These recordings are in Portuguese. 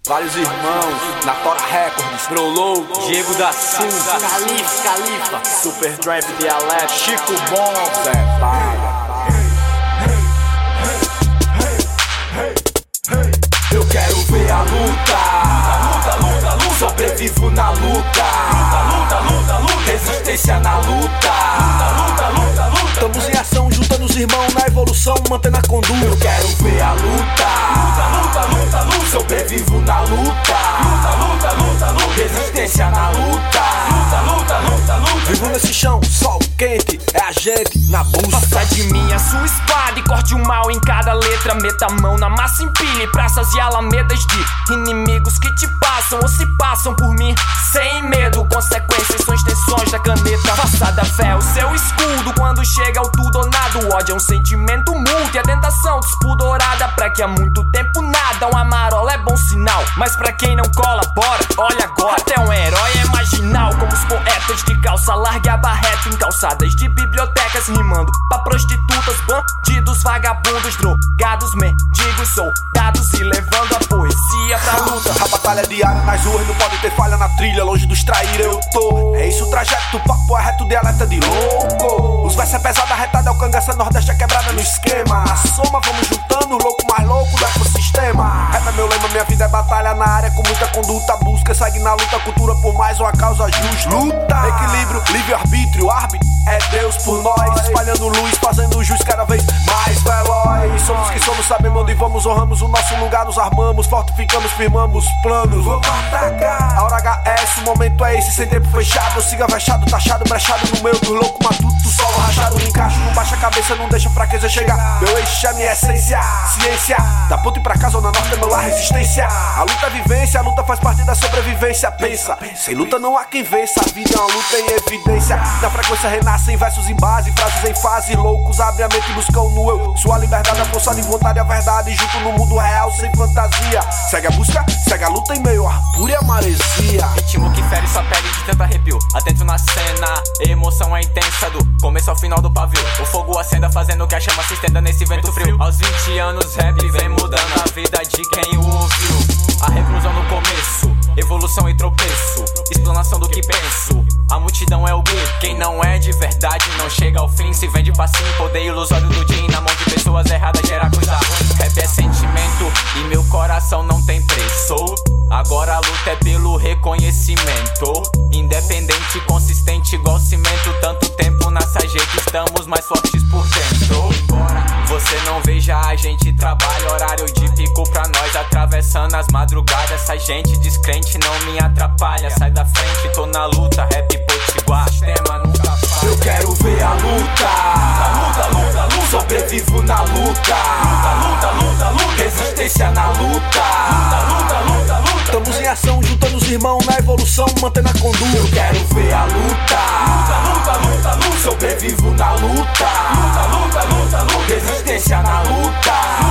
Vários irmãos, Natora Records, Brolou, Diego da Silva, Califa, Super Trap Dialeto, Chico Bom, Zé Baga. Eu quero ver a luta, sobrevivo na luta, resistência na luta, estamos em ação, juntando os irmãos na evolução, mantendo a conduta. Eu quero ver a luta, sobrevivo na luta, resistência na luta, vivo nesse chão, sol quente, é a gente na busca. Faça de mim a sua espada e corte o mal em cada letra. Meta a mão na massa, empilhe praças e alamedas de inimigos que te passam ou se passam por mim sem medo. Consequências são extensões da caneta. Faça da fé o seu escudo quando chega ao tudo ou nada. O ódio é um sentimento mútuo e a tentação despudorada. Pra que há muito tempo nada, um amarelo é bom sinal, mas pra quem não colabora, olha agora. Até um herói é marginal, como os poetas de calça larga e abarreta em calçadas de bibliotecas, rimando pra prostitutas, bandidos, vagabundos, drogados, mendigos, soldados e levando a poesia pra luta. A batalha diária nas ruas, não pode ter falha na trilha, longe dos traíra eu tô. É isso o trajeto, papo é reto, dialeta de louco. Os versos é pesado, arretado, é o cangaça, nordeste é quebrada no esquema. Na soma vamos juntando o louco mais louco do ecossistema. Rap é meu lema, minha vida é batalha na área com muita conduta. Busca, segue na luta, cultura por mais uma causa justa. Luta, equilíbrio, livre-arbítrio, árbitro é Deus por nós, espalhando luz, fazendo jus cada vez mais veloz. Somos que somos, sabemos onde vamos, honramos o nosso lugar, nos armamos, fortificamos, firmamos planos. Vamos atacar. A hora HS, o momento é esse, sem tempo fechado. Siga vexado, taxado, brechado no meio dos loucos, matuto, solo rachado. Encaixo, não baixa a cabeça, não deixa fraqueza chegar. Meu eixo é minha essência, ciência. Da ponte pra casa ou na norte é meu lar, resistência. A luta é vivência, a luta faz parte da sobrevivência. Pensa, sem luta não há quem vença. A vida é uma luta em evidência. Na frequência renascem versos em base, frases em fase. Loucos abrem a mente e buscam no eu. Sua liberdade, a força de vontade, a verdade. Junto no mundo real, sem fantasia. Segue a busca, segue a luta em meio a pura maresia. Ritmo que fere sua pele de tanto arrepio. Atento na cena, emoção é intensa do começo ao final do pavio. O fogo acenda fazendo que a chama se estenda nesse vento frio. Aos 20 anos rap vem mudando a vida de quem o ouviu. A reclusão no começo, evolução e tropeço, explanação do que penso. A multidão é o grito, quem não é de verdade não chega ao fim. Se vende facinho, poder ilusório do din. Na mão de pessoas erradas gera coisa ruim. Rap é sentimento e meu coração não tem preço. Agora a luta é pelo reconhecimento. Independente, consistente igual cimento. Tanto tempo nessa jeito, estamos mais fortes por dentro. Você não veja a gente trabalha, horário de pico pra nós, atravessando as madrugadas. Essa gente descrente não me atrapalha. Sai da frente, tô na luta, rap potiguar, tema nunca falha. Eu quero ver a luta, sobrevivo na luta, resistência na luta, estamos em ação, juntando os irmãos na evolução, mantendo a conduta. Eu quero ver a luta, sobrevivo na luta, resistência na luta,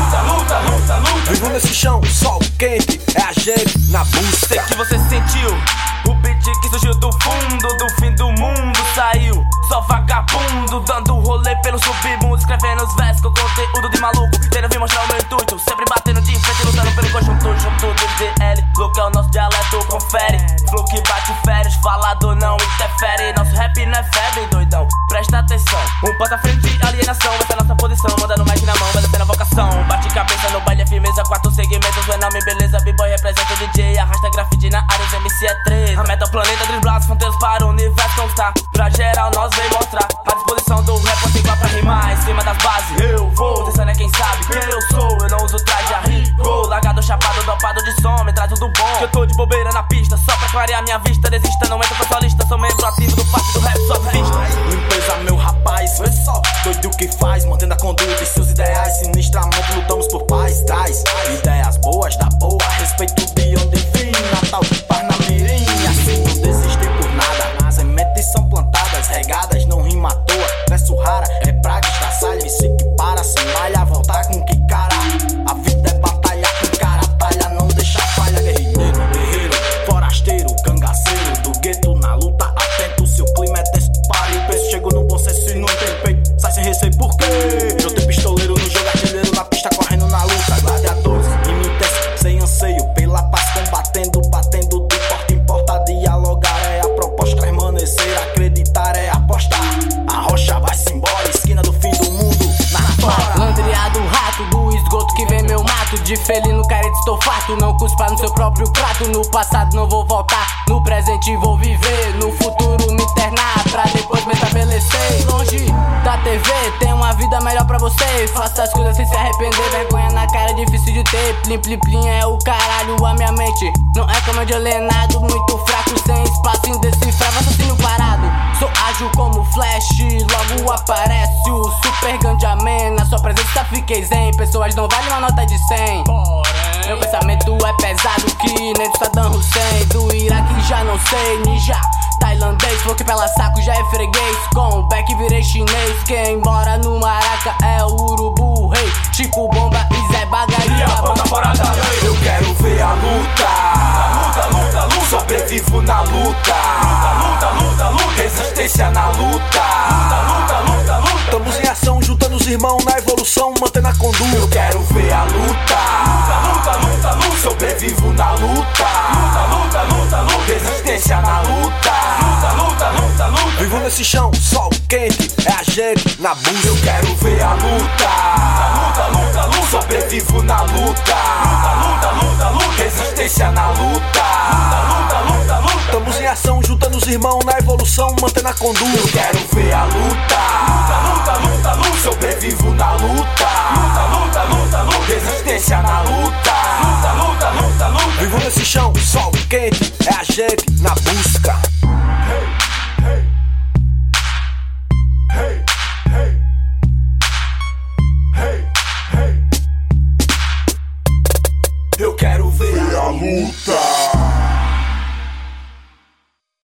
vivo nesse chão, sol quente, é a gente na busca. Sei que você sentiu o beat que surgiu do fundo, do fim do mundo saiu. Só vagabundo, dando rolê pelo submundo, escrevendo os versos com conteúdo de maluco. Querendo vir mostrar o meu intuito, sempre batendo de frente, lutando pelo conjunto. Junto do DL, louco é o nosso dialeto, confere. Flow que bate férias, falado não interfere. Nosso rap não é febre, doidão, presta atenção. Um passo à frente, alienação, essa é nossa posição. Mandando o mic na mão, obedecendo a vocação. Bate cabeça no baile, é firmeza, 4 segmentos. O nome, beleza, b-boy representa o DJ. Arrasta grafite na área, os MC é 3. A meta é o planeta, driblar as fronteiras para o universo conquistar. Pra geral, nós vem mostrar a disposição do rap, assim igual pra rimar. Em cima das bases, eu vou, descendo é quem sabe quem eu sou. Eu não uso traje a rigor, largado, chapado, dopado de som, me traz tudo bom. Que eu tô de bobeira na pista, só pra clarear minha vista. Desista, não entra pra sua lista, sou membro ativo do parte do rap, só vista. Limpeza, meu rapaz, vê só, doido que faz, mantendo a conduta e seus ideais. Sinistramente lutamos por paz, traz ideias boas da boa, respeito de onde vim, Natal de Parnamirim. Assim não desistem por nada, sementes são plantadas, regadas, não rima à toa. Verso rara, é praga, estraçalha, MC que para, se malha, voltar com que cara. A vida é batalha com cara, talha, não deixa falha. Guerrilheiro, guerreiro, forasteiro, cangaceiro, do gueto fato. Não cuspa no seu próprio prato. No passado não vou voltar, no presente vou viver, no futuro me internar, pra depois me estabelecer. Longe da TV, tem uma vida melhor pra você. Faça as coisas sem se arrepender, vergonha na cara é difícil de ter. Plim plim plim é o caralho, a minha mente não é como de alienado, muito fraco, sem espaço indecifrável, assassino parado. Sou ágil como Flash, logo aparece o Super Ganjamin. Na sua presença fiquei zen, pessoas não valem uma nota de 100. Meu pensamento é pesado que nem do Saddam Hussein. Do Iraque já não sei, ninja tailandês, flow que pela saco já é freguês. Com o back virei chinês, quem mora no Maraca é o urubu rei. Chico Bomba e Zé Bagaria, a banda fora da lei. Eu quero ver a luta, luta, luta, luta. Sobrevivo na luta, luta, luta, luta. Resistência na luta, luta, luta, luta. Estamos em ação, juntando os irmãos na evolução, mantendo a conduta. Eu quero ver a luta, luta, luta, luta. Sobrevivo na luta, luta, luta, luta, luta. Resistência na luta, luta, luta, luta, luta. Vivo nesse chão, sol quente, é a gente na busca. Eu quero ver a luta, luta, luta, luta. Sobrevivo na luta, luta, luta, luta, luta. Resistência na luta, luta, luta, luta, luta. Estamos em ação, juntando os irmãos na evolução, mantendo a conduta. Eu quero ver a luta, luta, luta, luta, luta. Sobrevivo na luta, luta, luta, luta, luta. Resistência na luta, luta, luta, luta, luta. Vivo nesse chão, sol quente, é a gente na busca. Eu quero ver a luta.